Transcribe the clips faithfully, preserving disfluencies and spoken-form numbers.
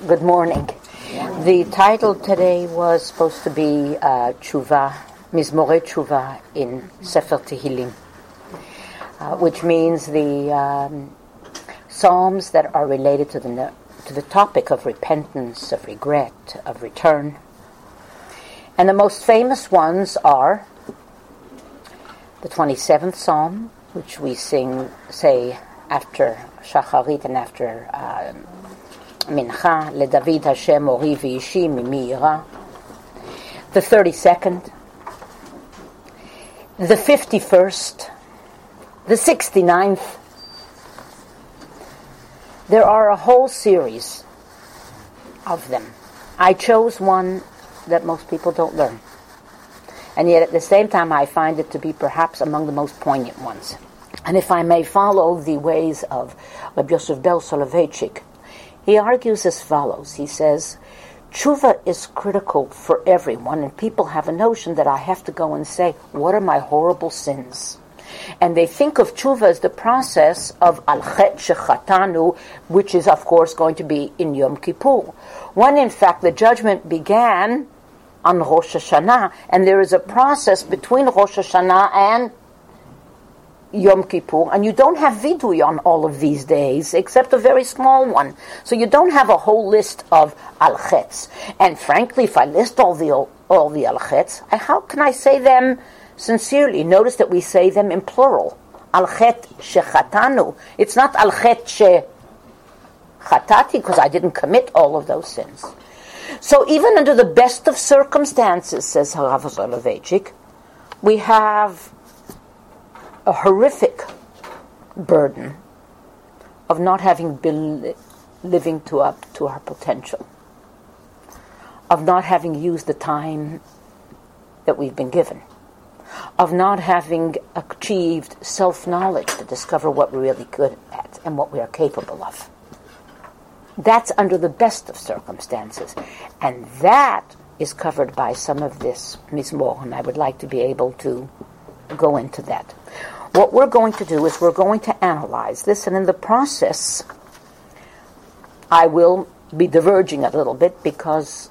Good morning. The title today was supposed to be uh, Tshuva, Mizmorei Tshuva in Sefer Tehillim, uh, which means the um, psalms that are related to the to the topic of repentance, of regret, of return. And the most famous ones are the twenty-seventh Psalm, which we sing, say, after Shacharit and after uh, Mincha, LeDavid Hashem Ori V'ishi Mimi Yira. The thirty-second, the fifty-first, the sixty-ninth. There are a whole series of them. I chose one that most people don't learn. And yet at the same time I find it to be perhaps among the most poignant ones. And if I may follow the ways of Rabbi Yosef Ber Soloveitchik, he argues as follows. He says, Tshuva is critical for everyone, and people have a notion that I have to go and say, what are my horrible sins? And they think of Tshuva as the process of Al Chet Shechatanu, which is, of course, going to be in Yom Kippur. When, in fact, the judgment began on Rosh Hashanah, and there is a process between Rosh Hashanah and Yom Kippur, and you don't have vidui on all of these days, except a very small one. So you don't have a whole list of al-chets. And frankly, if I list all the all the al-chets, how can I say them sincerely? Notice that we say them in plural. Al-chet shechatanu. It's not al-chet shechatati, because I didn't commit all of those sins. So even under the best of circumstances, says Harav Soloveitchik, we have a horrific burden of not having been li- living to up to our potential, of not having used the time that we've been given, of not having achieved self-knowledge to discover what we're really good at and what we are capable of. That's under the best of circumstances. And that is covered by some of this Mizmor, and I would like to be able to go into that. What we're going to do is we're going to analyze this, and in the process, I will be diverging a little bit because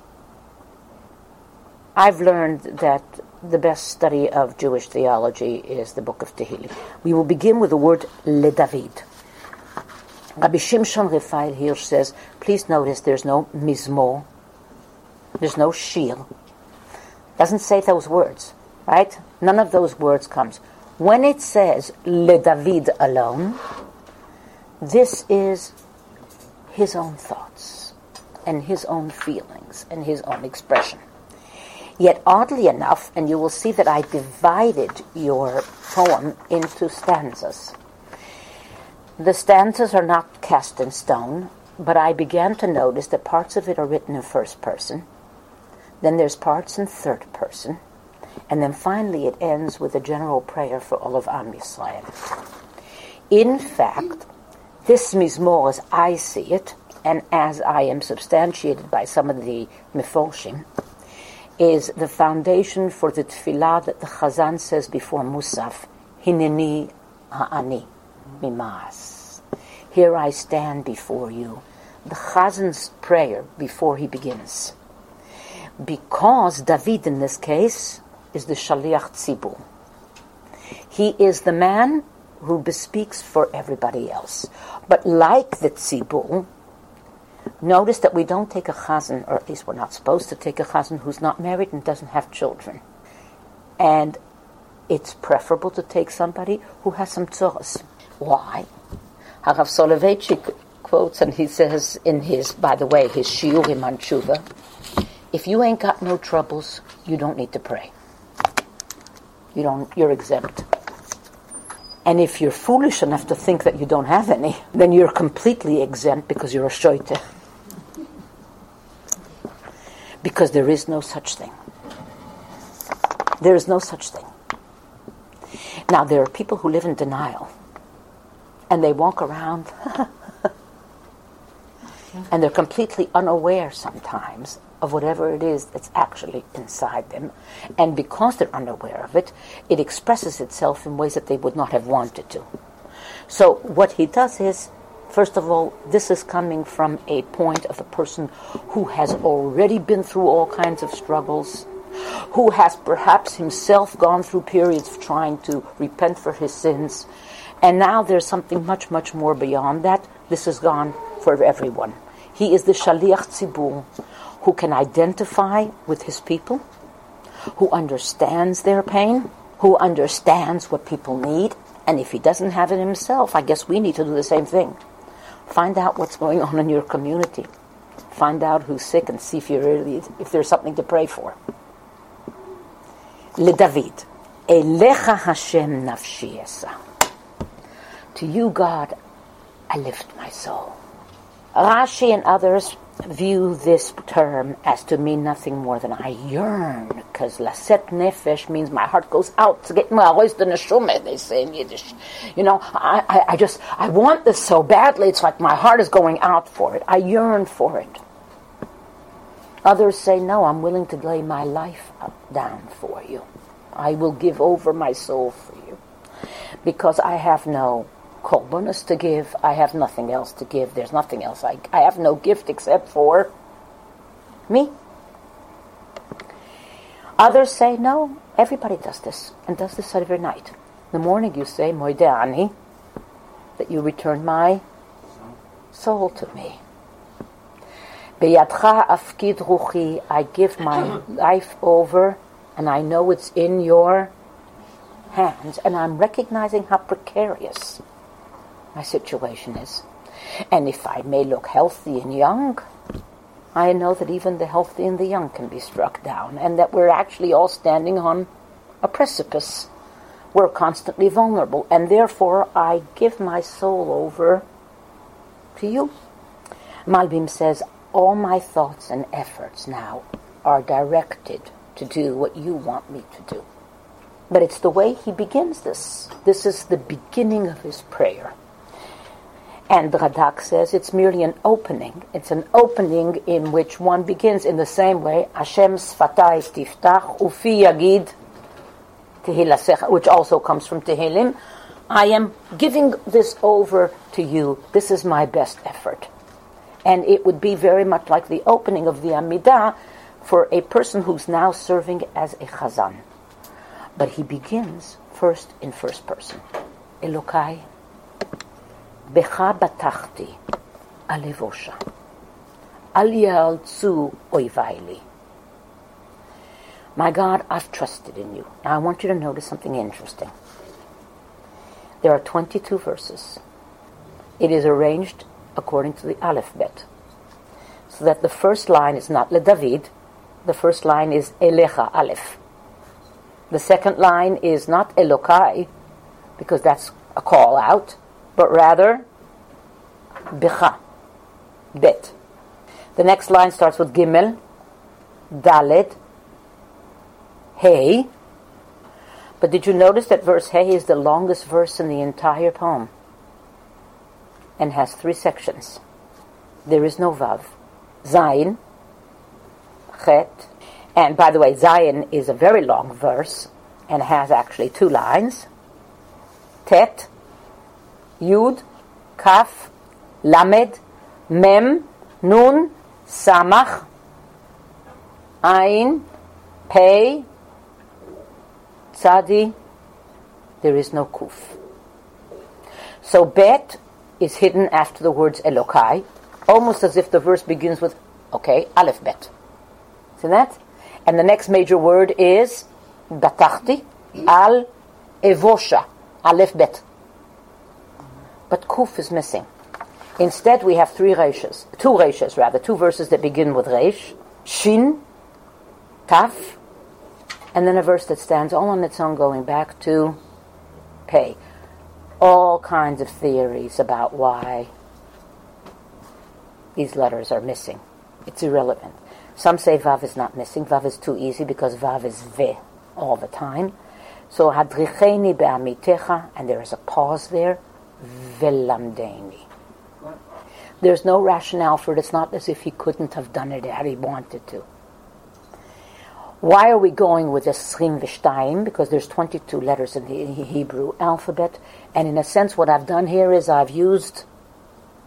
I've learned that the best study of Jewish theology is the book of Tehillim. We will begin with the word LeDavid. Rabbi Shimshon Raphael Hirsch says, please notice there's no Mizmor, there's no Shir. Doesn't say those words, right? None of those words comes. When it says LeDavid alone, this is his own thoughts and his own feelings and his own expression. Yet oddly enough, and you will see that I divided your poem into stanzas. The stanzas are not cast in stone, but I began to notice that parts of it are written in first person, then there's parts in third person, and then finally it ends with a general prayer for all of Am Yisrael. In fact, this Mizmor, as I see it, and as I am substantiated by some of the Meforshim, is the foundation for the tefillah that the Chazan says before Musaf, Hineni ha'ani mimas. Here I stand before you. The Chazan's prayer before he begins. Because David, in this case, is the Shaliach Tzibur. He is the man who bespeaks for everybody else. But like the Tzibur, notice that we don't take a chazan, or at least we're not supposed to take a chazan who's not married and doesn't have children. And it's preferable to take somebody who has some tzoros. Why? Harav Soloveitchik quotes, and he says in his, by the way, his shiurim on tshuva, if you ain't got no troubles, you don't need to pray. You don't, you're exempt. And if you're foolish enough to think that you don't have any, then you're completely exempt because you're a shoite. Because there is no such thing. There is no such thing. Now, there are people who live in denial. And they walk around and they're completely unaware sometimes of whatever it is that's actually inside them. And because they're unaware of it, it expresses itself in ways that they would not have wanted to. So what he does is First of all, this is coming from a point of a person who has already been through all kinds of struggles, who has perhaps himself gone through periods of trying to repent for his sins, and now there's something much, much more beyond that. This is gone for everyone. He is the Shaliach Tzibur, who can identify with his people, who understands their pain, who understands what people need, and if he doesn't have it himself, I guess we need to do the same thing. Find out what's going on in your community. Find out who's sick and see if you really, if there's something to pray for. LeDavid, Elecha Hashem nafshi esa. To you, God, I lift my soul. Rashi and others view this term as to mean nothing more than I yearn, because laset nefesh means my heart goes out to get ma'arois the neshume, they say in Yiddish. You know, I, I, I just, I want this so badly, it's like my heart is going out for it. I yearn for it. Others say, no, I'm willing to lay my life down for you. I will give over my soul for you, because I have no korbanos to give. I have nothing else to give. There's nothing else. I, I have no gift except for me. Others say, no, everybody does this, and does this every night. In the morning you say, Moideh ani, that you return my soul to me. Beyadcha afkid ruchi, I give my life over, and I know it's in your hands, and I'm recognizing how precarious my situation is. And if I may look healthy and young, I know that even the healthy and the young can be struck down, and that we're actually all standing on a precipice. We're constantly vulnerable, and therefore I give my soul over to you. Malbim says, all my thoughts and efforts now are directed to do what you want me to do. But it's the way he begins this. This is the beginning of his prayer. And Radak says it's merely an opening. It's an opening in which one begins in the same way, Hashem sfatay tiftach ufi yagid tehilasecha, which also comes from Tehillim. I am giving this over to you. This is my best effort. And it would be very much like the opening of the Amidah for a person who's now serving as a chazan. But he begins first in first person. Elokai, Becha batachti alevosha, al yaltzu oivayli. My God, I've trusted in you. Now I want you to notice something interesting. There are twenty-two verses. It is arranged according to the alphabet, so that the first line is not LeDavid. The first line is Elecha Aleph. The second line is not Elokai, because that's a call out, but rather Becha, Bet. The next line starts with Gimel, Dalet, Hey. But did you notice that verse Hey is the longest verse in the entire poem and has three sections? There is no Vav. Zayin, Chet, and by the way, Zayin is a very long verse and has actually two lines. Tet, Yud, Kaf, Lamed, Mem, Nun, Samach, Ayin, Pei, Tzadi. There is no Kuf. So Bet is hidden after the words Elokai, almost as if the verse begins with, okay, Aleph Bet. See that? And the next major word is Batachti al Evosha, Aleph Bet. But Kuf is missing. Instead, we have three reishas, two reishas rather, two verses that begin with reish, Shin, Taf, and then a verse that stands all on its own going back to Pei. All kinds of theories about why these letters are missing. It's irrelevant. Some say Vav is not missing. Vav is too easy because Vav is Ve all the time. So Hadricheni be'amitecha, and there is a pause there, Velamdeni. There's no rationale for it. It's not as if he couldn't have done it had he wanted to. Why are we going with Esrim V'Shtayim? Because there's twenty-two letters in the Hebrew alphabet, and in a sense what I've done here is I've used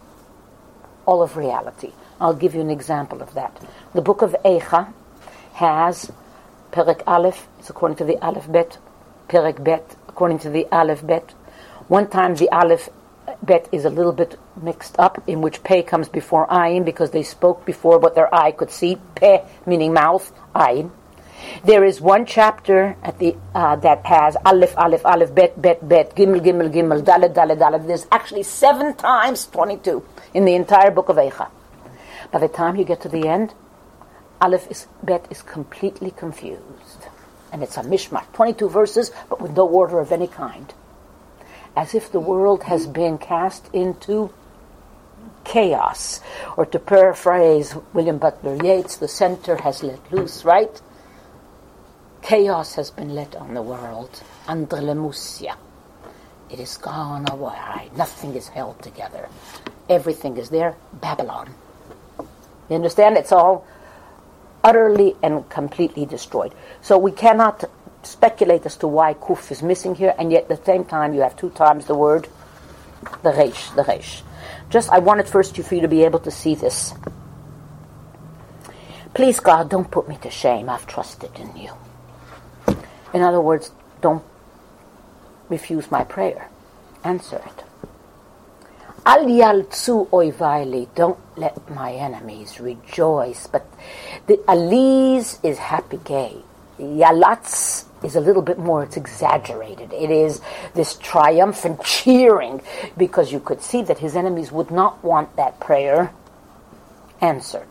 all of reality. I'll give you an example of that. The book of Eicha has Perek Aleph, it's according to the Aleph Bet, Perek Bet, according to the Aleph Bet. One time the Aleph Bet is a little bit mixed up, in which Peh comes before Ayin, because they spoke before what their eye could see. Peh, meaning mouth, Ayin. There is one chapter at the uh, that has Aleph, Aleph, Aleph, Bet, Bet, Bet, Gimel, Gimel, Gimel, Dalet, Dalet, Dalet. There's actually seven times twenty-two in the entire book of Eicha. By the time you get to the end, Aleph is, Bet is completely confused. And it's a mishmash, twenty-two verses, but with no order of any kind. As if the world has been cast into chaos. Or to paraphrase William Butler Yeats, the center has let loose, right? Chaos has been let on the world. Andrelemusia. It is gone away. Nothing is held together. Everything is there. Babylon. You understand? It's all utterly and completely destroyed. So we cannot speculate as to why Kuf is missing here, and yet at the same time you have two times the word, the Reish, the Reish. Just, I wanted first for you to be able to see this. Please, God, don't put me to shame. I've trusted in you. In other words, don't refuse my prayer. Answer it. Al yaltzu oivai, don't let my enemies rejoice. But the aliz is happy gay. Yalatz is a little bit more, it's exaggerated. It is this triumphant cheering, because you could see that his enemies would not want that prayer answered.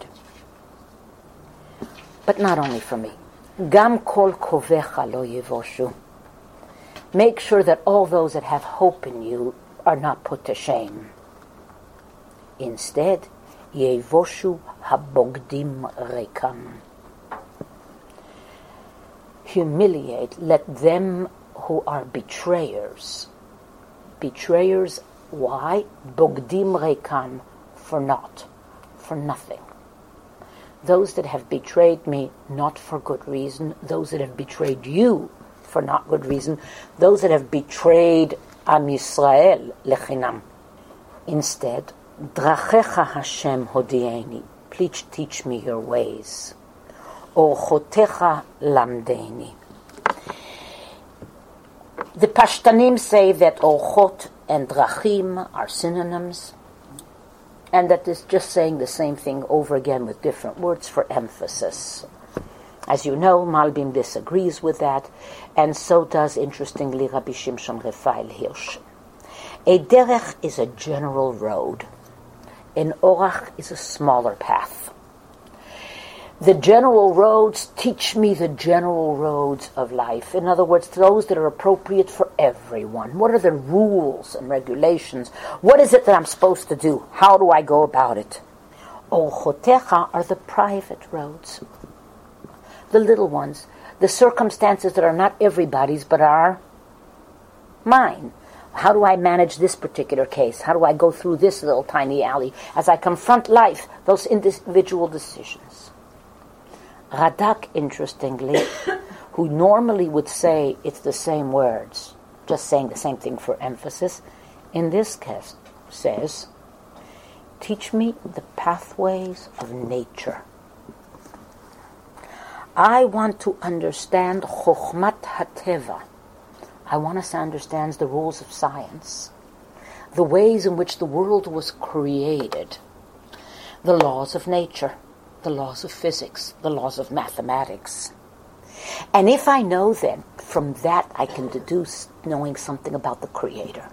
But not only for me. Gam kol kovecha lo yevoshu. Make sure that all those that have hope in you are not put to shame. Instead, yevoshu habogdim rekam. Humiliate, let them who are betrayers. Betrayers, why? Bogdim rekam, for naught, for nothing. Those that have betrayed me, not for good reason. Those that have betrayed you, for not good reason. Those that have betrayed Am Yisrael, lechinam. Instead, Drachecha Hashem hodieni. Please teach me your ways. Orchotecha lamdeni. The Pashtanim say that Orchot and Drachim are synonyms, and that is just saying the same thing over again with different words for emphasis. As you know, Malbim disagrees with that, and so does, interestingly, Rabbi Shimshon Raphael Hirsch. A derech is a general road. An orach is a smaller path. The general roads teach me the general roads of life. In other words, those that are appropriate for everyone. What are the rules and regulations? What is it that I'm supposed to do? How do I go about it? Orchotecha are the private roads. The little ones. The circumstances that are not everybody's but are mine. How do I manage this particular case? How do I go through this little tiny alley? As I confront life, those individual decisions. Radak, interestingly, who normally would say it's the same words, just saying the same thing for emphasis, in this case says, teach me the pathways of nature. I want to understand Chochmat HaTeva. I want us to understand the rules of science, the ways in which the world was created, the laws of nature, the laws of physics, the laws of mathematics. And if I know then, from that I can deduce knowing something about the Creator.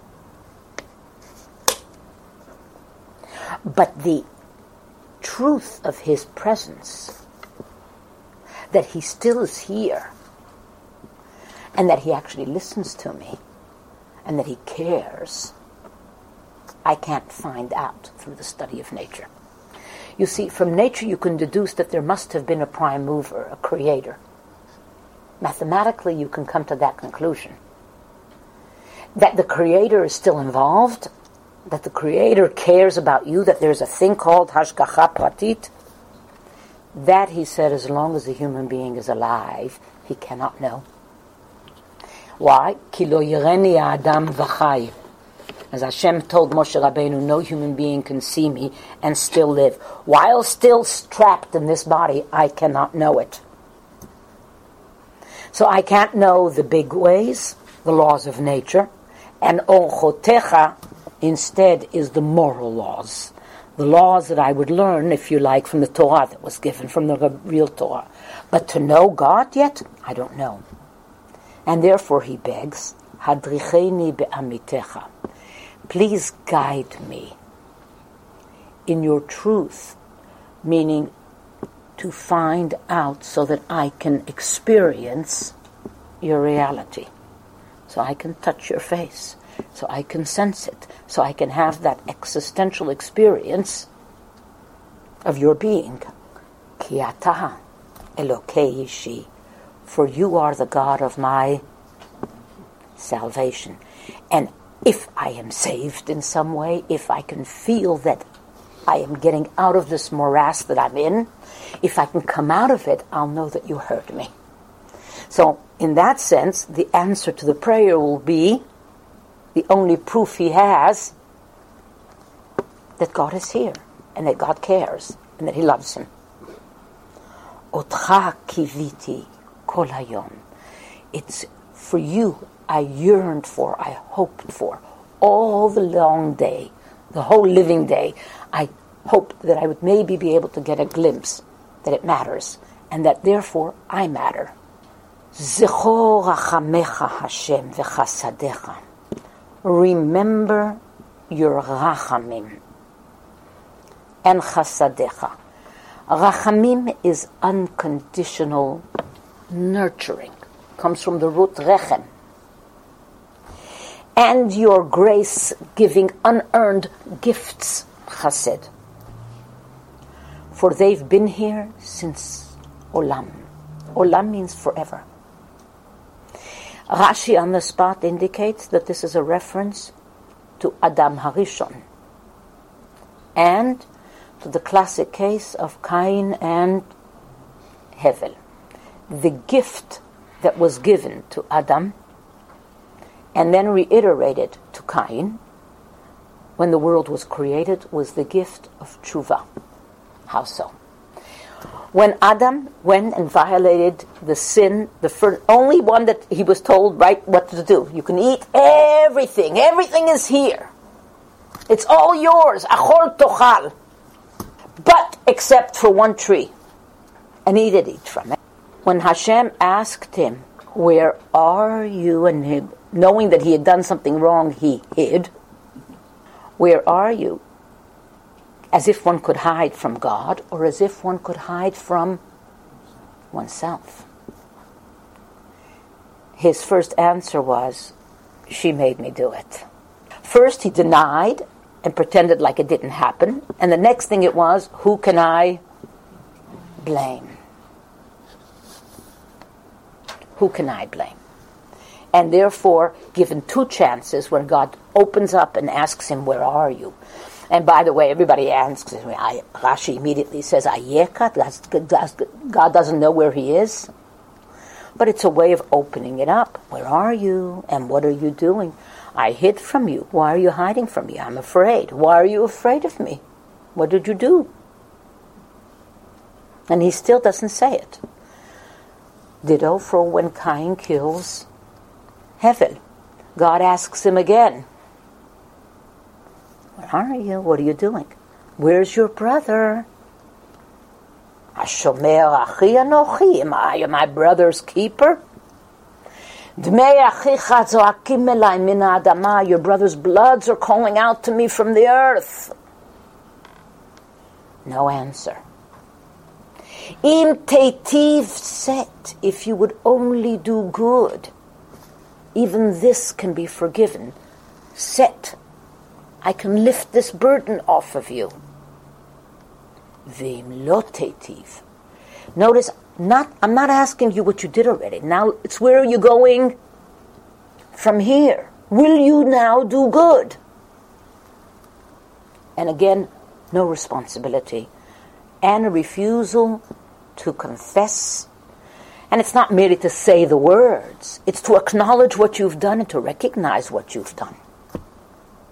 But the truth of His presence, that He still is here, and that He actually listens to me, and that He cares, I can't find out through the study of nature. You see, from nature you can deduce that there must have been a prime mover, a creator. Mathematically you can come to that conclusion. That the creator is still involved, that the creator cares about you, that there's a thing called hashgacha pratit. That, he said, as long as a human being is alive, he cannot know. Why? Ki lo yireni adam v'chai. As Hashem told Moshe Rabbeinu, no human being can see me and still live. While still trapped in this body, I cannot know it. So I can't know the big ways, the laws of nature, and Orchotecha instead is the moral laws. The laws that I would learn, if you like, from the Torah that was given, from the real Torah. But to know God yet, I don't know. And therefore he begs, Hadricheni be'amitecha. Please guide me in your truth, meaning to find out so that I can experience your reality. So I can touch your face, so I can sense it, so I can have that existential experience of your being. Ki atah Elokei ishi, for you are the God of my salvation. And if I am saved in some way, if I can feel that I am getting out of this morass that I'm in, if I can come out of it, I'll know that you heard me. So, in that sense, the answer to the prayer will be the only proof he has that God is here, and that God cares, and that he loves him. Otcha kiviti kol hayom. It's for you I yearned for, I hoped for, all the long day, the whole living day. I hoped that I would maybe be able to get a glimpse that it matters, and that therefore I matter. Zechor rachamecha Hashem v'chasadecha. Remember your rachamim and chasadecha. Rachamim is unconditional nurturing. Comes from the root rechem. And your grace giving unearned gifts, chesed. For they've been here since olam. Olam means forever. Rashi on the spot indicates that this is a reference to Adam Harishon and to the classic case of Cain and Hevel. The gift that was given to Adam and then reiterated to Cain when the world was created was the gift of tshuva. How so? When Adam went and violated the sin, the first, only one that he was told right what to do. You can eat everything. Everything is here. It's all yours. Achol tochal. But except for one tree. And he did eat from it. When Hashem asked him, where are you? And he, knowing that he had done something wrong, he hid. Where are you? As if one could hide from God, or as if one could hide from oneself. His first answer was, she made me do it. First he denied and pretended like it didn't happen, and the next thing it was, who can I blame? Who can I blame? And therefore, given two chances when God opens up and asks him, where are you? And by the way, everybody asks, Rashi immediately says, Ayeka, God doesn't know where he is. But it's a way of opening it up. Where are you? And what are you doing? I hid from you. Why are you hiding from me? I'm afraid. Why are you afraid of me? What did you do? And he still doesn't say it. Ditto for when Cain kills Hevel. God asks him again, where are you? What are you doing? Where's your brother? Hashomer achi anochi. Am I my brother's keeper? Dmei achicha zoakim elai min ha'adama. Your brother's bloods are calling out to me from the earth. No answer. Im teitiv set. If you would only do good, even this can be forgiven. Set. I can lift this burden off of you. Vim lo teitiv. Notice, not I'm not asking you what you did already. Now it's where are you going from here? Will you now do good? And again, no responsibility. And a refusal to confess. And it's not merely to say the words. It's to acknowledge what you've done and to recognize what you've done.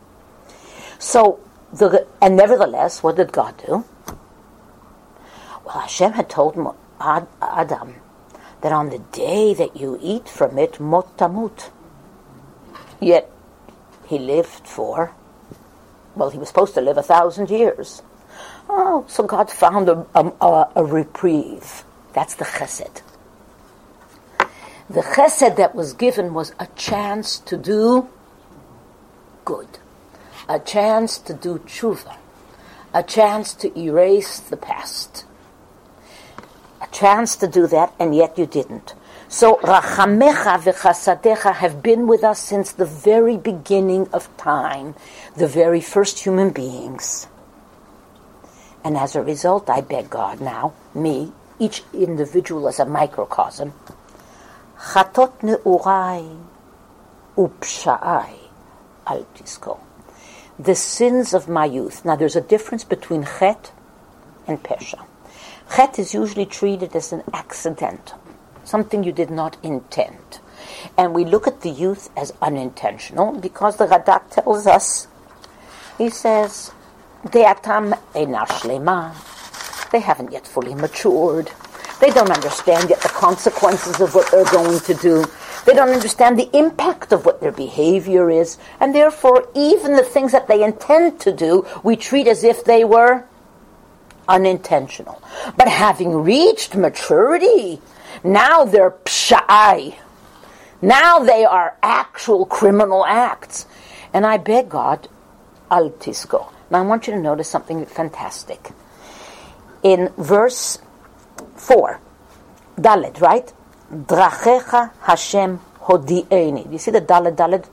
So, the, and nevertheless, what did God do? Well, Hashem had told Ad, Adam that on the day that you eat from it, mot tamut. Yet, he lived for, well, he was supposed to live a thousand years. Oh, so God found a, a, a reprieve. That's the chesed. The chesed that was given was a chance to do good, a chance to do tshuva, a chance to erase the past, a chance to do that, and yet you didn't. So rachamecha v'chasadecha have been with us since the very beginning of time, the very first human beings. And as a result, I beg God now, me, each individual as a microcosm, chatot neurai upsha'ai al tisko. The sins of my youth. Now there's a difference between chet and pesha. Chet is usually treated as an accident, something you did not intend. And we look at the youth as unintentional because the Radak tells us, he says, De'atam eina shlema. They haven't yet fully matured. They don't understand yet the consequences of what they're going to do. They don't understand the impact of what their behavior is. And therefore, even the things that they intend to do, we treat as if they were unintentional. But having reached maturity, now they're psha'ai. Now they are actual criminal acts. And I beg God, al tisko. Now I want you to notice something fantastic. In verse four, Daled, right? Drachecha Hashem hodi'eni. Do you see the Daled, Daled?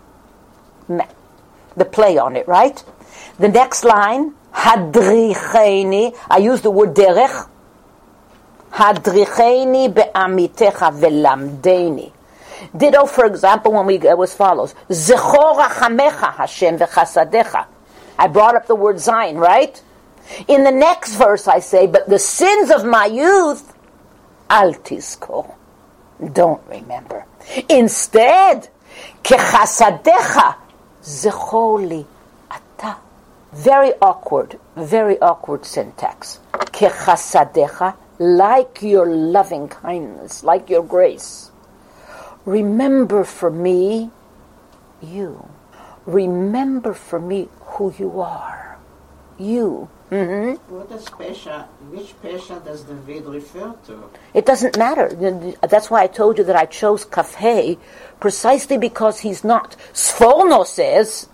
The play on it, right? The next line, Hadricheni. I use the word derech. Hadricheni be'amitecha velamdeni. Ditto, for example, when we go as follows. Zechor rachamecha Hashem v'chasadecha. I brought up the word Zion, right? In the next verse I say, but the sins of my youth, al tizko. Don't remember. Instead, kechasadecha zecholi ata. Very awkward, very awkward syntax. Kechasadecha, like your loving kindness, like your grace. Remember for me, you. Remember for me who you are. You. Mm-hmm. What does Pesha, which Pesha does David refer to? It doesn't matter. That's why I told you that I chose Kafhei, precisely because he's not. Sforno says,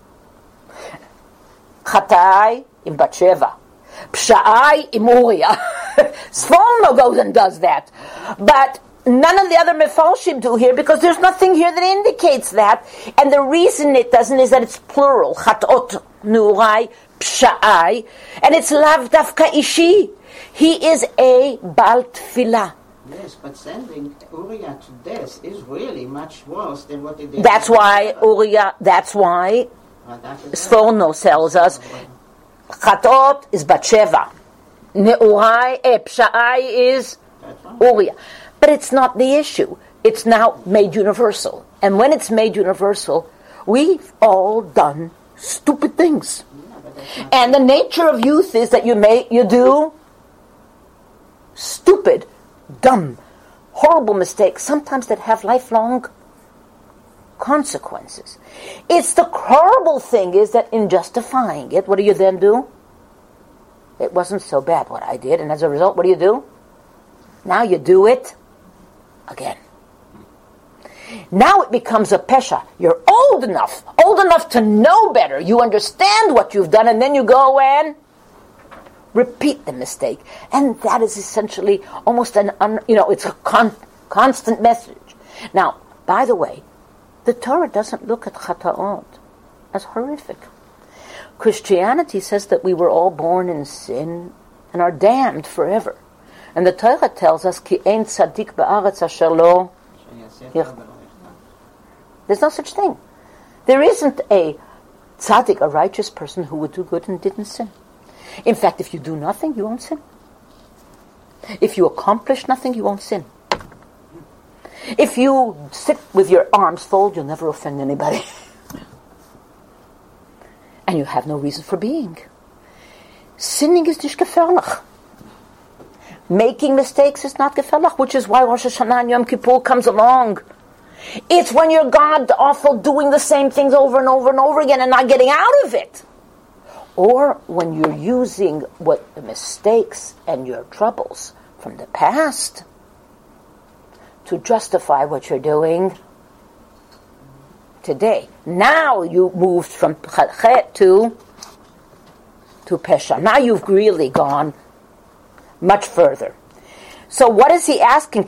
Chatai im Batsheva, Psha'ai im Uriah. Sforno goes and does that. But none of the other Mefarshim do here because there's nothing here that indicates that. And the reason it doesn't is that it's plural. Chatot, Nurai, Psha'ai. And it's Lav Dafka Ishi. He is a Bal Tfilah. Yes, but sending Uriah to death is really much worse than what it did. That's why Uriah, that's why Sforno tells us Chatot is Batsheva. Neurai, eh, Psha'ai is Uriah. But it's not the issue. It's now made universal. And when it's made universal, we've all done stupid things. Yeah, and the nature of youth is that you may you do stupid, dumb, horrible mistakes, sometimes that have lifelong consequences. It's the horrible thing is that in justifying it, what do you then do? It wasn't so bad what I did, and as a result, what do you do? Now you do it again. Now it becomes a pesha. You're old enough, old enough to know better. You understand what you've done, and then you go and repeat the mistake. And that is essentially almost an, un, you know, it's a con, constant message. Now, by the way, the Torah doesn't look at chataot as horrific. Christianity says that we were all born in sin and are damned forever. And the Torah tells us, Ki ein tzaddik ba'aretz asher lo. There's no such thing. There isn't a tzaddik, a righteous person who would do good and didn't sin. In fact, if you do nothing, you won't sin. If you accomplish nothing, you won't sin. If you sit with your arms folded, you'll never offend anybody. and you have no reason for being. Sinning is nicht gefährlich. Making mistakes is not gefährlich, which is why Rosh Hashanah and Yom Kippur comes along. It's when you're god-awful doing the same things over and over and over again and not getting out of it. Or when you're using what the mistakes and your troubles from the past to justify what you're doing today. Now you moved from Chet to to Pesha. Now you've really gone much further. So what is he asking?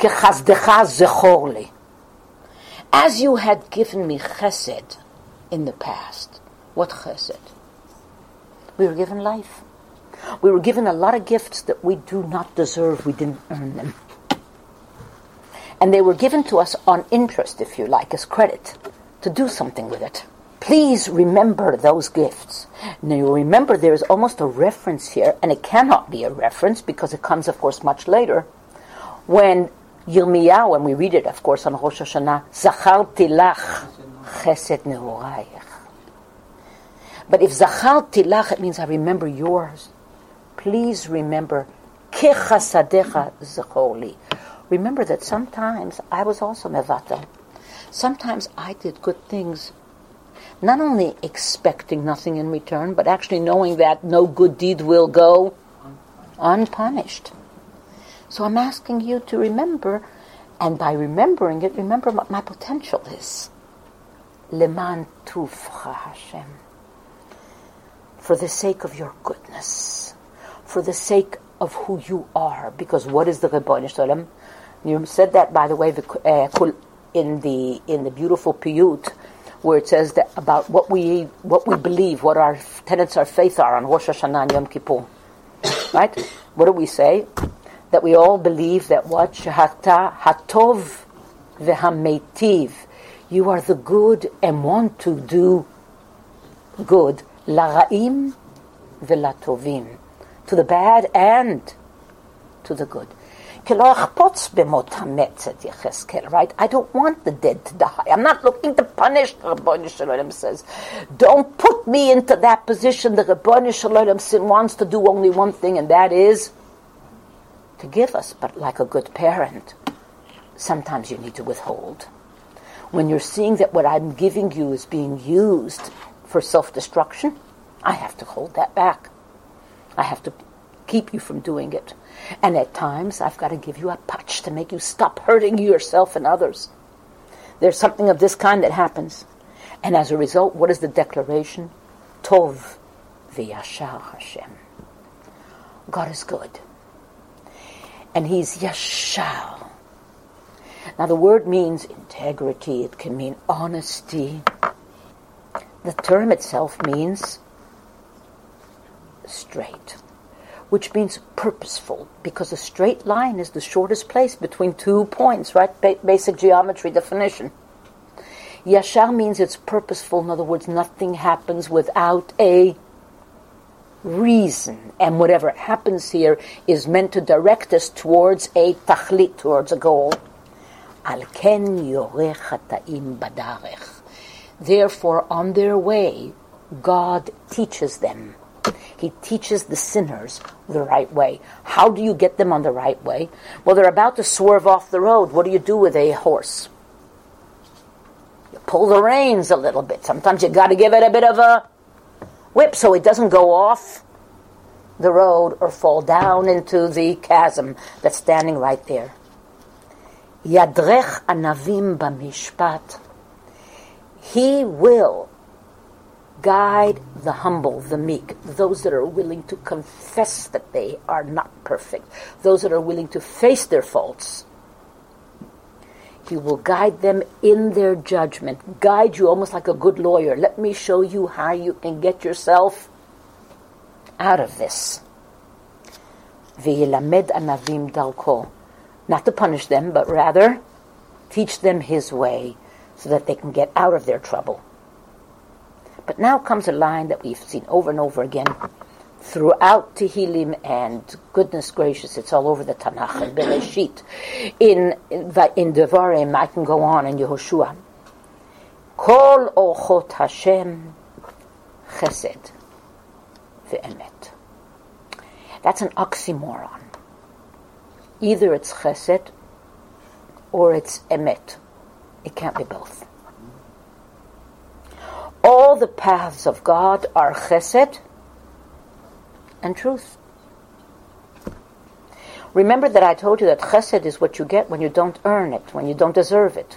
As you had given me chesed in the past. What chesed? We were given life. We were given a lot of gifts that we do not deserve. We didn't earn them. And they were given to us on interest, if you like, as credit, to do something with it. Please remember those gifts. Now you remember there is almost a reference here, and it cannot be a reference because it comes, of course, much later, when Yirmiyahu, when we read it, of course, on Rosh Hashanah, Zacharti lach chesed ne'orayich. But if Zacharti lach, it means I remember yours. Please remember, Ki chasadecha zachor. Remember that sometimes I was also mevatel. Sometimes I did good things, not only expecting nothing in return, but actually knowing that no good deed will go unpunished. So I'm asking you to remember, and by remembering it, remember what my potential is. Leman tuvcha Hashem. For the sake of your goodness. For the sake of who you are. Because what is the Rebbeinu Shalom? You said that, by the way, in the in the beautiful piyut, where it says that about what we what we believe, what our tenets, our faith are on Rosh Hashanah and Yom Kippur. Right? What do we say? That we all believe that what Shehata Hatov Vehametiv, you are the good and want to do good, La'ra'im Velatovim, to the bad and to the good. Right? I don't want the dead to die. I'm not looking to punish, the Rebbeinu Shalom says. Don't put me into that position. The Rebbeinu Shalom wants to do only one thing, and that is to give us. But like a good parent, sometimes you need to withhold. When you're seeing that what I'm giving you is being used for self-destruction, I have to hold that back. I have to keep you from doing it. And at times, I've got to give you a patch to make you stop hurting yourself and others. There's something of this kind that happens. And as a result, what is the declaration? Tov v'yashar Hashem. God is good. And He's yashar. Now the word means integrity. It can mean honesty. The term itself means straight, which means purposeful, because a straight line is the shortest place between two points, right? Ba- basic geometry definition. Yashar means it's purposeful. In other words, nothing happens without a reason. And whatever happens here is meant to direct us towards a tachlit, towards a goal. Al ken yoreh chataim badarech. Therefore, on their way, God teaches them. He teaches the sinners the right way. How do you get them on the right way? Well, they're about to swerve off the road. What do you do with a horse? You pull the reins a little bit. Sometimes you got to give it a bit of a whip so it doesn't go off the road or fall down into the chasm that's standing right there. Yadrech anavim b'mishpat. He will guide the humble, the meek, those that are willing to confess that they are not perfect, those that are willing to face their faults. He will guide them in their judgment, guide you almost like a good lawyer. Let me show you how you can get yourself out of this. V'yilamed anavim dalko. Not to punish them, but rather teach them His way so that they can get out of their trouble. But now comes a line that we've seen over and over again throughout Tehillim, and goodness gracious, it's all over the Tanakh and Bereshit. In, in, in Devarim, I can go on, in Yehoshua. Kol ochot Hashem chesed. ve'emet. That's an oxymoron. Either it's chesed or it's emet. It can't be both. All the paths of God are chesed and truth. Remember that I told you that chesed is what you get when you don't earn it, when you don't deserve it.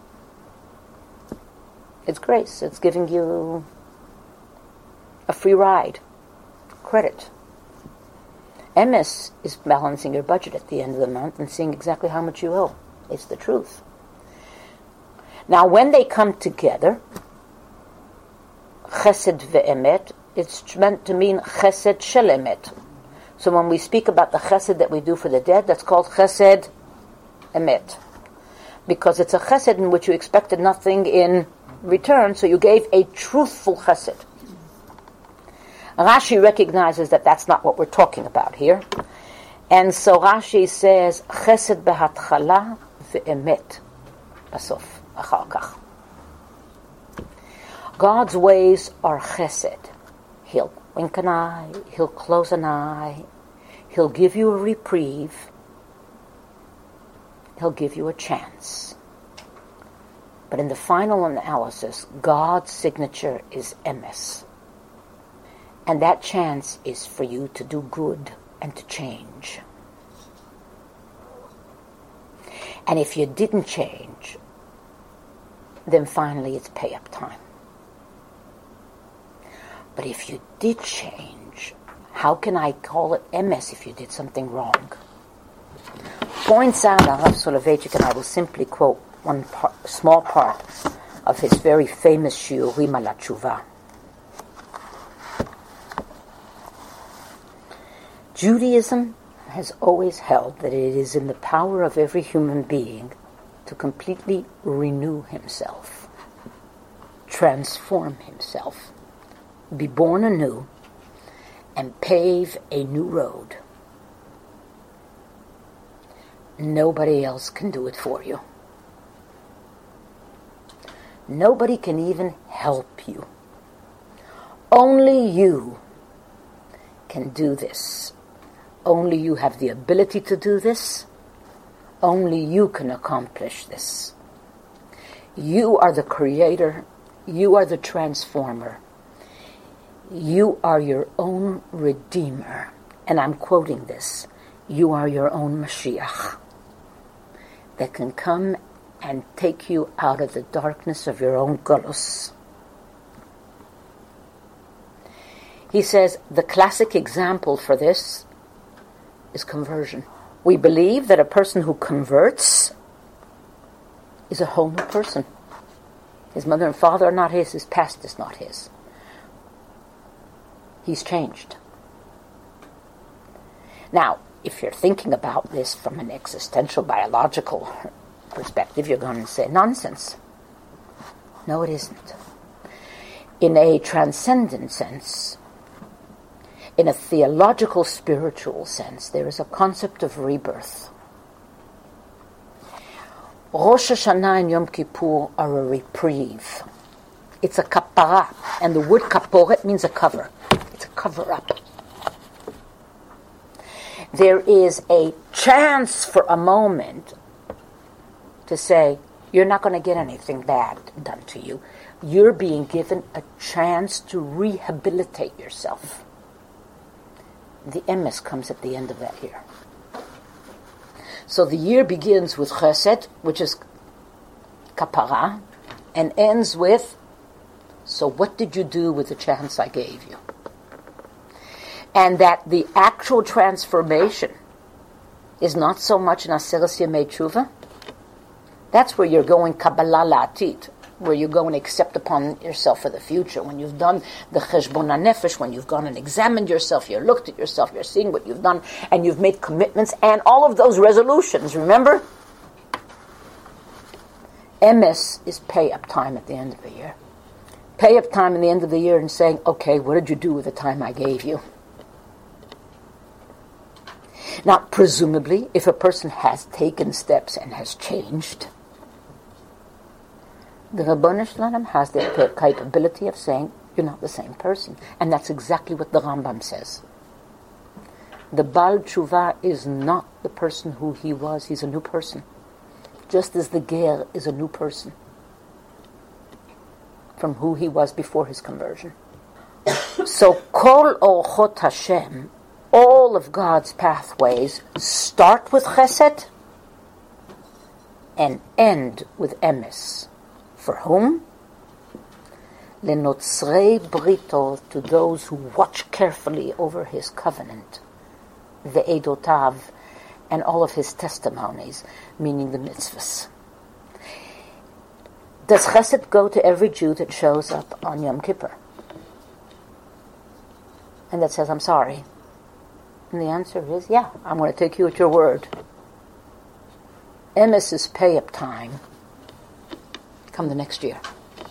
It's grace. It's giving you a free ride. Credit. Emes is balancing your budget at the end of the month and seeing exactly how much you owe. It's the truth. Now, when they come together, chesed ve'emet, it's meant to mean chesed shel emet. So when we speak about the chesed that we do for the dead, that's called chesed emet. Because it's a chesed in which you expected nothing in return, so you gave a truthful chesed. Rashi recognizes that that's not what we're talking about here. And so Rashi says, chesed behatchala ve'emet basof, achar kach. God's ways are chesed. He'll wink an eye, he'll close an eye, he'll give you a reprieve, he'll give you a chance. But in the final analysis, God's signature is emes. And that chance is for you to do good and to change. And if you didn't change, then finally it's pay-up time. But if you did change, how can I call it emes if you did something wrong? Points out Rav Soloveitchik, and I will simply quote one part, small part of his very famous Shiurim ala Tshuva. Judaism has always held that it is in the power of every human being to completely renew himself, transform himself, be born anew, and pave a new road. Nobody else can do it for you. Nobody can even help you. Only you can do this. Only you have the ability to do this. Only you can accomplish this. You are the creator. You are the transformer. You are your own redeemer. And I'm quoting this. You are your own Mashiach that can come and take you out of the darkness of your own galus. He says the classic example for this is conversion. We believe that a person who converts is a whole new person. His mother and father are not his. His past is not his. He's changed. Now, if you're thinking about this from an existential, biological perspective, you're going to say, nonsense. No, it isn't. In a transcendent sense, in a theological, spiritual sense, there is a concept of rebirth. Rosh Hashanah and Yom Kippur are a reprieve. It's a kapara, and the word kaporet means a cover. It's a cover-up. There is a chance for a moment to say, you're not going to get anything bad done to you. You're being given a chance to rehabilitate yourself. The emes comes at the end of that year. So the year begins with chesed, which is kapara, and ends with, so what did you do with the chance I gave you? And that the actual transformation is not so much an Aseret Yemei Tshuva. That's where you're going Kabbalah La'atid, where you go and accept upon yourself for the future. When you've done the Cheshbon HaNefesh, when you've gone and examined yourself, you've looked at yourself, you're seeing what you've done, and you've made commitments, and all of those resolutions, remember? Emes is pay-up time at the end of the year. Pay-up time at the end of the year and saying, okay, what did you do with the time I gave you? Now, presumably, if a person has taken steps and has changed, the Rabbanu Shalom has the capability of saying, You're not the same person. And that's exactly what the Rambam says. The Baal Tshuva is not the person who he was. He's a new person. Just as the Ger is a new person from who he was before his conversion. So, Kol Orchot Hashem, all of God's pathways start with Chesed and end with Emes. For whom? Lenotzrei Brito, to those who watch carefully over his covenant, Ve'edotav, and all of his testimonies, meaning the mitzvahs. Does Chesed go to every Jew that shows up on Yom Kippur and that says, I'm sorry? And the answer is, yeah, I'm going to take you at your word. Emes is pay-up time. Come the next year.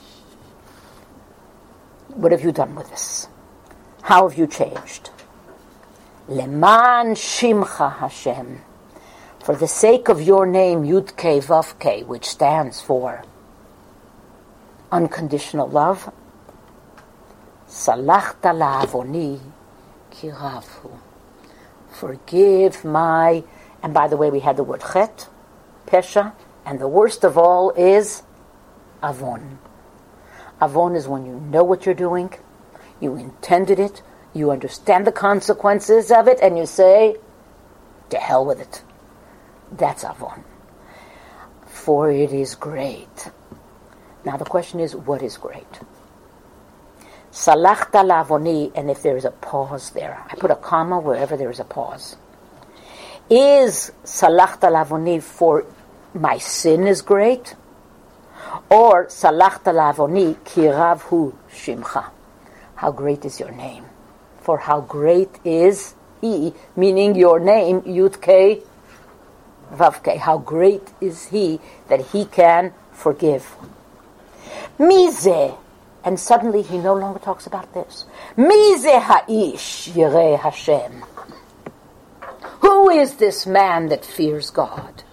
What have you done with this? How have you changed? Leman Shimcha Hashem, for the sake of your name, Yud Kei Vav Kei, which stands for unconditional love. Salachta la'avoni kiravhu, forgive my, and by the way, we had the word chet, pesha, and the worst of all is avon. Avon is when you know what you're doing, you intended it, you understand the consequences of it, and you say, to hell with it. That's avon. For it is great. Now the question is, what is great? Salachta lavoni, and if there is a pause there, I put a comma wherever there is a pause. Is salachta lavoni for my sin is great? Or salachta lavoni kiravhu shimcha, how great is your name? For how great is he, meaning your name, Yud Kei Vav Kei. How great is he that he can forgive. Mizeh, and suddenly he no longer talks about this. Mizeh ha'ish yireh Hashem. Who is this man that fears God?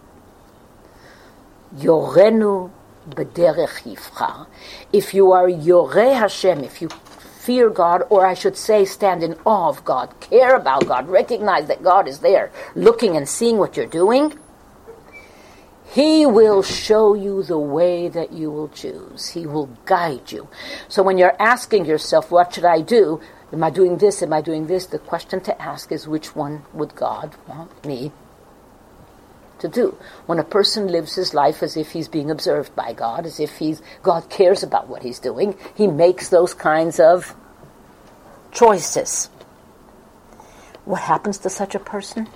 Yorenu b'derech yivchar. If you are Yoreh Hashem, if you fear God, or I should say stand in awe of God, care about God, recognize that God is there, looking and seeing what you're doing, He will show you the way that you will choose. He will guide you. So when you're asking yourself, what should I do? Am I doing this? Am I doing this? The question to ask is, which one would God want me to do? When a person lives his life as if he's being observed by God, as if he's God cares about what he's doing, he makes those kinds of choices. What happens to such a person?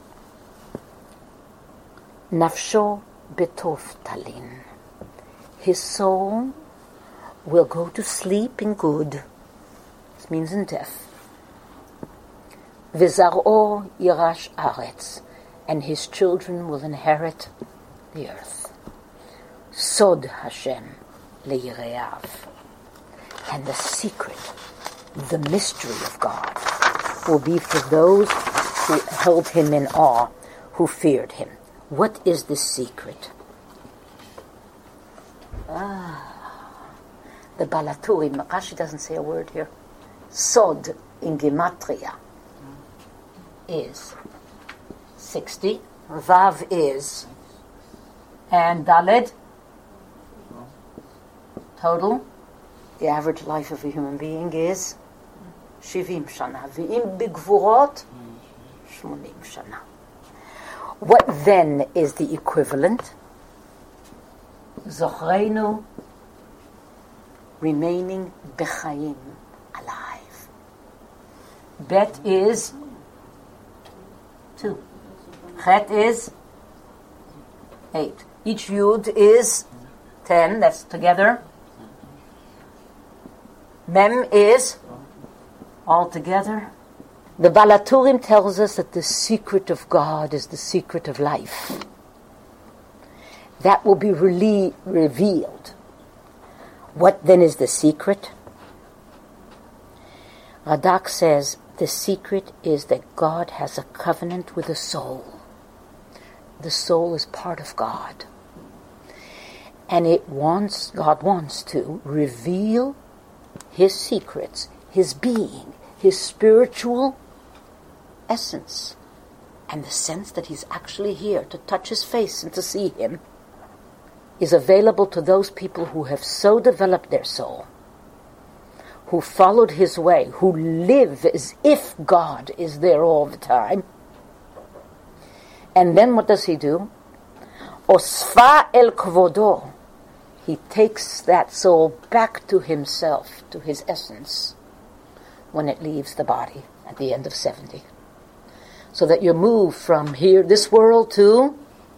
Nafsho betov talin. His soul will go to sleep in good. This means in death. V'zar'o yirash aretz. And his children will inherit the earth. Sod Hashem le'ireav. And the secret, the mystery of God, will be for those who held him in awe, who feared him. What is the secret? Ah, the Balaturim, Rashi doesn't say a word here. Sod in Gematria is sixty, Vav is, and Daled, total, the average life of a human being is Shivim Shana, V'im Bigvurot, Shmonim Shana. What then is the equivalent? Zochreinu, remaining Bechayim, alive. Bet is two. Chet is eight. Each Yud is ten. That's together. Mem is all together. The Balaturim tells us that the secret of God is the secret of life. That will be really revealed. What then is the secret? Radak says the secret is that God has a covenant with the soul. The soul is part of God. And it wants, God wants to reveal his secrets, his being, his spiritual essence, and the sense that he's actually here to touch his face and to see him, is available to those people who have so developed their soul, who followed his way, who live as if God is there all the time. And then what does he do? Osfa el kvodo. He takes that soul back to himself, to his essence, when it leaves the body at the end of seventy. So that you move from here, this world, to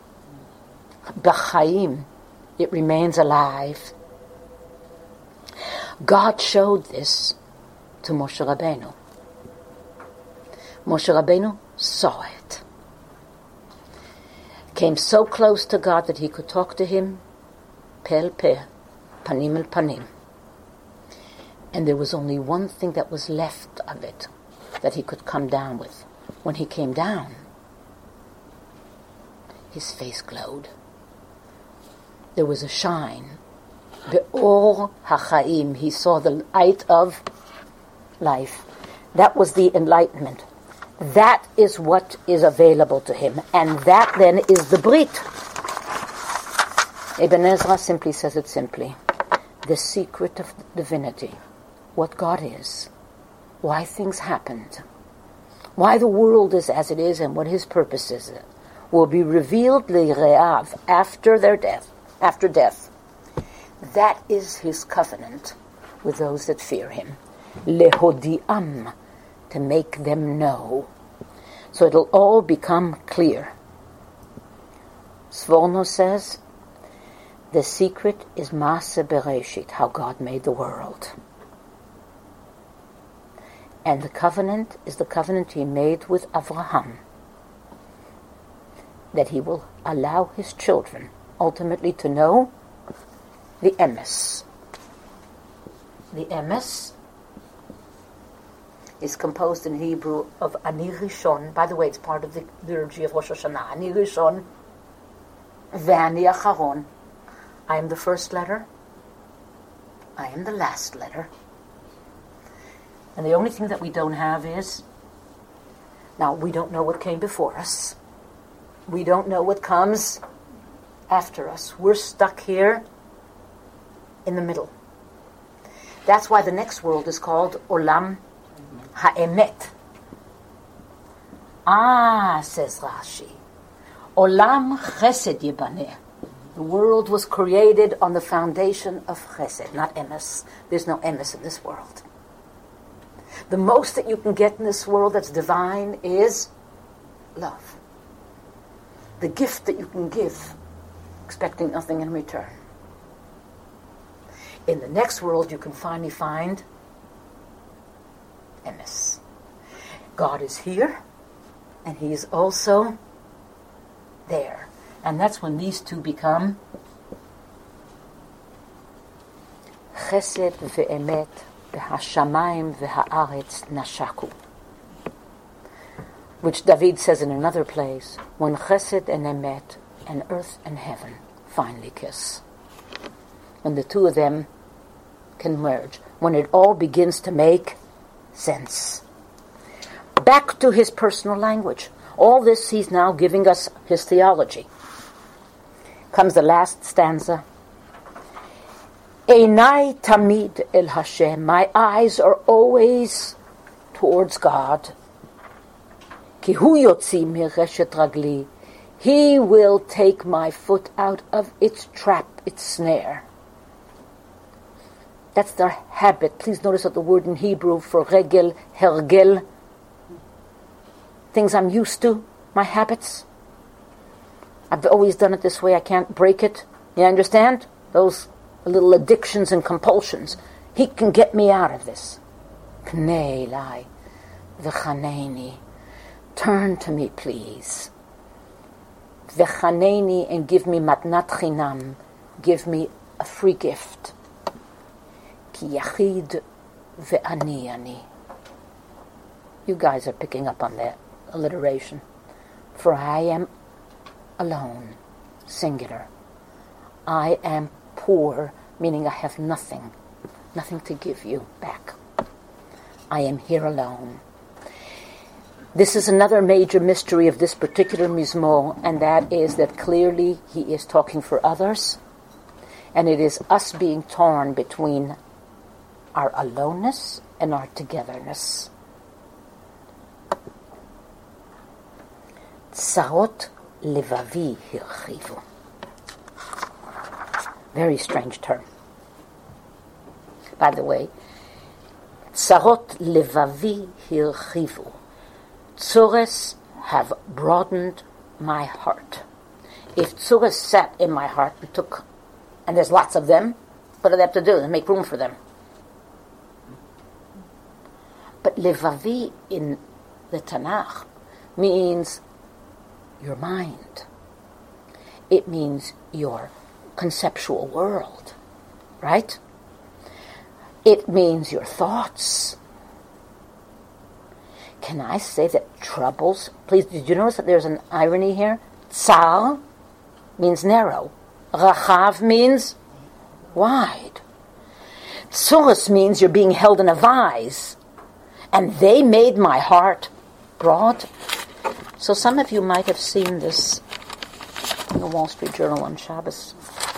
B'chaim. It remains alive. God showed this to Moshe Rabbeinu. Moshe Rabbeinu saw it. Came so close to God that he could talk to him peh el peh, panim el panim. And there was only one thing that was left of it that he could come down with. When he came down, his face glowed. There was a shine. Be'or ha'chaim. He saw the light of life. That was the enlightenment. That is what is available to him. And that then is the Brit. Ibn Ezra simply says it simply. The secret of divinity. What God is. Why things happened. Why the world is as it is and what his purpose is. Will be revealed li're'av after their death. After death. That is his covenant with those that fear him. Lehodi'am. To make them know. So it'll all become clear. Sforno says, the secret is Maaseh Bereshit, how God made the world. And the covenant is the covenant he made with Avraham. That he will allow his children ultimately to know the emes. The emes is composed in Hebrew of Ani Rishon. By the way, it's part of the liturgy of Rosh Hashanah. Ani Rishon, Ve'ani Acharon. I am the first letter. I am the last letter. And the only thing that we don't have is, now we don't know what came before us. We don't know what comes after us. We're stuck here in the middle. That's why the next world is called Olam Ha'emet. Ah, says Rashi, Olam Chesed Yibaneh. The world was created on the foundation of Chesed, not Emes. There's no Emes in this world. The most that you can get in this world that's divine is love. The gift that you can give, expecting nothing in return. In the next world, you can finally find Emes. God is here, and he is also there. And that's when these two become Chesed ve'emet v'hashamayim v'ha'aretz nashaku. Which David says in another place, when Chesed and Emet and earth and heaven finally kiss. When the two of them can merge. When it all begins to make sense. Back to his personal language. All this he's now giving us his theology. Comes the last stanza. Einai tamid el Hashem. My eyes are always towards God. Ki hu yotzi mireshet ragli. He will take my foot out of its trap, its snare. That's their habit. Please notice that the word in Hebrew for regel, hergel, things I'm used to, my habits. I've always done it this way. I can't break it. You understand? Those little addictions and compulsions. He can get me out of this. Pnei lai v'chaneini. Turn to me, please. V'chaneini, and give me matnat chinam. Give me a free gift. Ki yachid ve'ani ani. You guys are picking up on that alliteration. For I am alone, singular. I am poor, meaning I have nothing. nothing to give you back. I am here alone. This is another major mystery of this particular Mizmor, and that is that clearly he is talking for others, and it is us being torn between our aloneness and our togetherness. Tsarot levavi hirchivu. Very strange term. By the way, Tsarot levavi hirchivu. Tzores have broadened my heart. If tzores sat in my heart and took, and there's lots of them, what do they have to do? They make room for them. But levavi in the Tanakh means your mind. It means your conceptual world, right? It means your thoughts. Can I say that troubles, please, did you notice that there's an irony here? Tsar means narrow. Rachav means wide. Tzuros means you're being held in a vise. And they made my heart broad. So some of you might have seen this in the Wall Street Journal on Shabbos.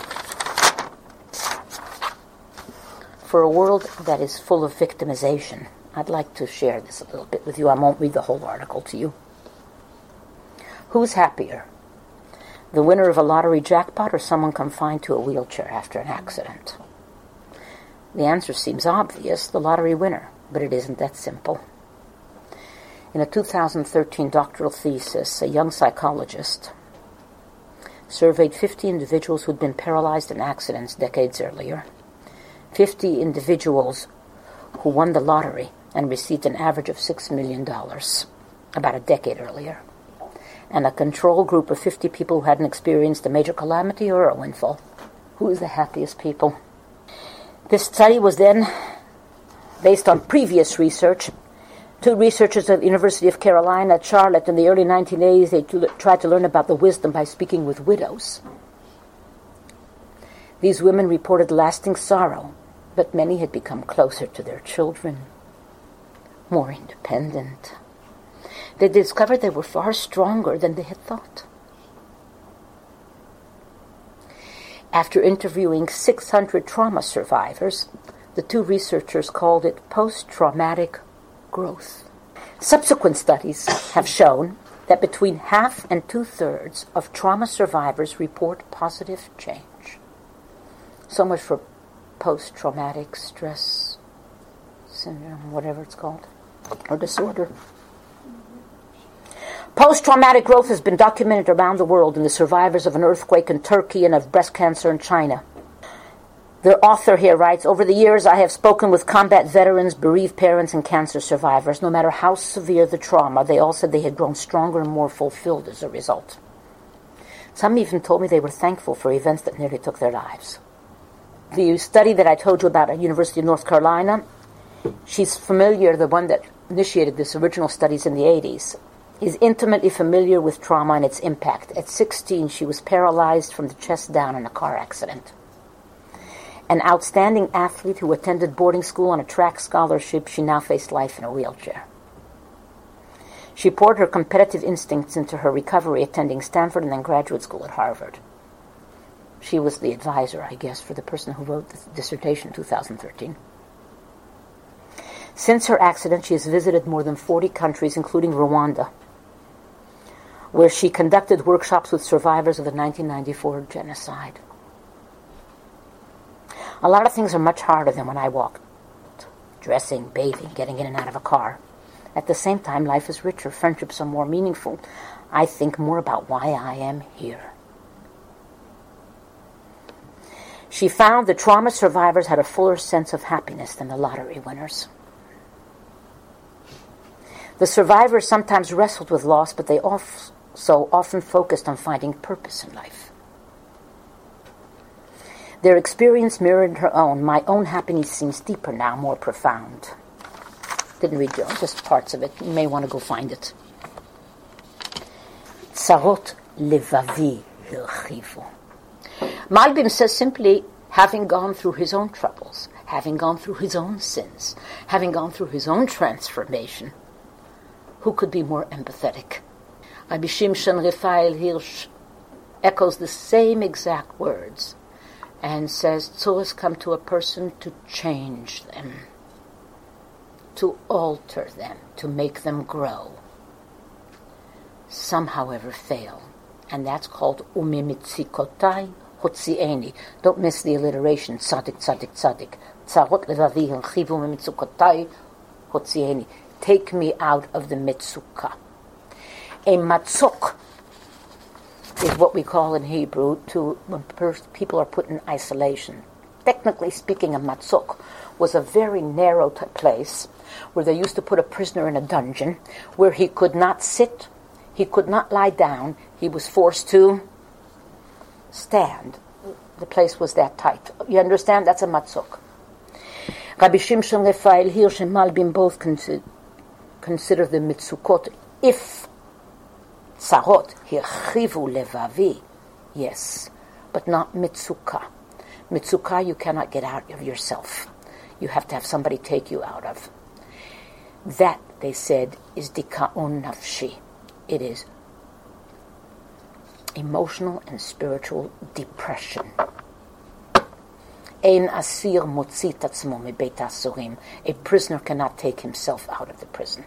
For a world that is full of victimization, I'd like to share this a little bit with you. I won't read the whole article to you. Who's happier? The winner of a lottery jackpot or someone confined to a wheelchair after an accident? The answer seems obvious, the lottery winner, but it isn't that simple. In a two thousand thirteen doctoral thesis, a young psychologist surveyed fifty individuals who'd been paralyzed in accidents decades earlier. fifty individuals who won the lottery and received an average of six million dollars about a decade earlier, and a control group of fifty people who hadn't experienced a major calamity or a windfall. Who is the happiest people? This study was then based on previous research. Two researchers at the University of Carolina at Charlotte in the early nineteen eighties, they t- tried to learn about the wisdom by speaking with widows. These women reported lasting sorrow, but many had become closer to their children, more independent. They discovered they were far stronger than they had thought. After interviewing six hundred trauma survivors, the two researchers called it post-traumatic growth. Subsequent studies have shown that between half and two-thirds of trauma survivors report positive change. So much for post-traumatic stress syndrome, whatever it's called, or disorder. Post-traumatic growth has been documented around the world in the survivors of an earthquake in Turkey and of breast cancer in China. Their author here writes, over the years I have spoken with combat veterans, bereaved parents, and cancer survivors. No matter how severe the trauma, they all said they had grown stronger and more fulfilled as a result. Some even told me they were thankful for events that nearly took their lives. The study that I told you about at University of North Carolina, she's familiar, the one that initiated this original studies in the eighties, is intimately familiar with trauma and its impact. At sixteen, she was paralyzed from the chest down in a car accident. An outstanding athlete who attended boarding school on a track scholarship, she now faced life in a wheelchair. She poured her competitive instincts into her recovery, attending Stanford and then graduate school at Harvard. She was the advisor, I guess, for the person who wrote the dissertation in two thousand thirteen. Since her accident, she has visited more than forty countries, including Rwanda, where she conducted workshops with survivors of the nineteen ninety-four genocide. A lot of things are much harder than when I walked. Dressing, bathing, getting in and out of a car. At the same time, life is richer. Friendships are more meaningful. I think more about why I am here. She found the trauma survivors had a fuller sense of happiness than the lottery winners. The survivors sometimes wrestled with loss, but they also often focused on finding purpose in life. Their experience mirrored her own. My own happiness seems deeper now, more profound. Didn't read it, just parts of it. You may want to go find it. Tsarot levavi hirchivu. Malbim says simply, having gone through his own troubles, having gone through his own sins, having gone through his own transformation, who could be more empathetic? Rabbi Shimshon Raphael Hirsch echoes the same exact words and says, Tzuras come to a person to change them, to alter them, to make them grow. Some, however, fail, and that's called umimitzikotai hotzieni. Don't miss the alliteration, tzadik, tzadik, tzadik. Tzarot levavi hilchivu umimitzikotai hotzieni. Take me out of the mitzukah. A matzuk is what we call in Hebrew to when per- people are put in isolation. Technically speaking, a matzuk was a very narrow t- place where they used to put a prisoner in a dungeon where he could not sit, he could not lie down, he was forced to stand. The place was that tight. You understand? That's a matzuk. Rabbi Shimshon Raphael Hirsch and Malbim both consider, consider the mitzukot, if sarot, hirchivu levavi, yes, but not mitzukah. Mitzukah you cannot get out of yourself. You have to have somebody take you out of. That, they said, is dikaon nafshi. It is emotional and spiritual depression. Ein asir motzi tatzmo mebeit asurim. A prisoner cannot take himself out of the prison.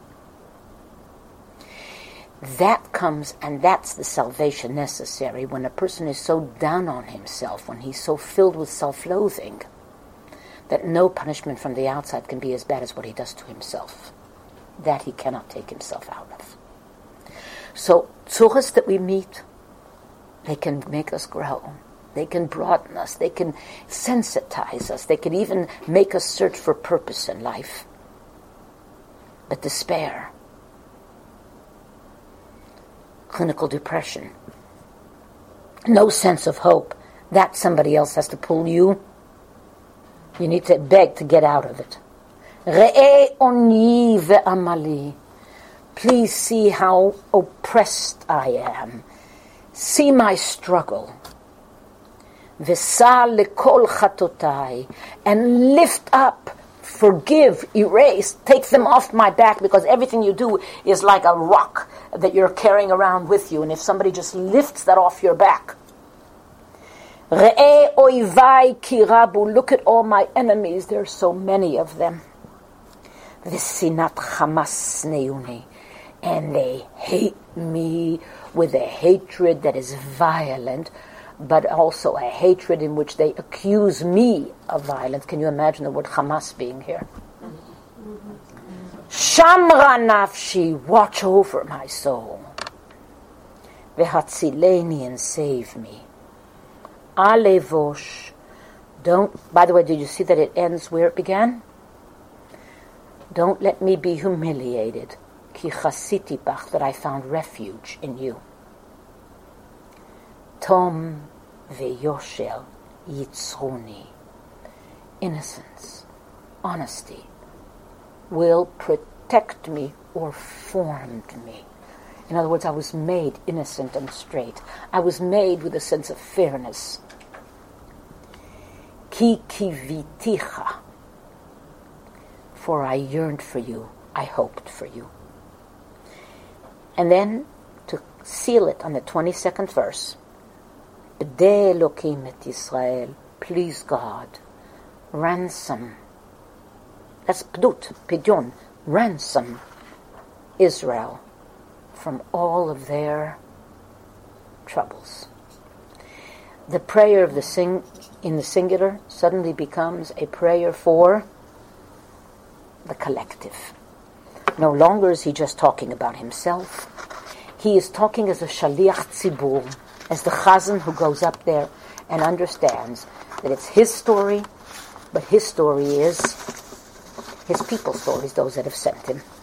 That comes, and that's the salvation necessary when a person is so down on himself, when he's so filled with self-loathing, that no punishment from the outside can be as bad as what he does to himself. That he cannot take himself out of. So, tzuras that we meet, they can make us grow. They can broaden us. They can sensitize us. They can even make us search for purpose in life. But despair, clinical depression, no sense of hope, that somebody else has to pull you. You need to beg to get out of it. Re'e oni ve'amali. Please see how oppressed I am. See my struggle. V'sa lekol chatotai. And lift up, forgive, erase, take them off my back, because everything you do is like a rock that you're carrying around with you. And if somebody just lifts that off your back. Re'e oivai kirabu. Look at all my enemies. There are so many of them. V'sinat chamas neuni. And they hate me with a hatred that is violent, but also a hatred in which they accuse me of violence. Can you imagine the word Hamas being here? Shamra nafshi, watch over my soul. Vehatzileni, and save me. Alevosh, don't, by the way, did you see that it ends where it began? Don't let me be humiliated. Ki chasiti bach, that I found refuge in you. Tom veyoshel yitzruni. Innocence, honesty, will protect me or formed me. In other words, I was made innocent and straight. I was made with a sense of fairness. Ki kiviticha, for I yearned for you, I hoped for you. And then, to seal it on the twenty-second verse, B'dei Elokim et Yisrael, please God, ransom, that's pdut, pidyon, ransom Israel from all of their troubles. The prayer of the sing in the singular suddenly becomes a prayer for the collective. No longer is he just talking about himself. He is talking as a shaliach tzibur, as the chazan who goes up there and understands that it's his story, but his story is his people's stories, those that have sent him.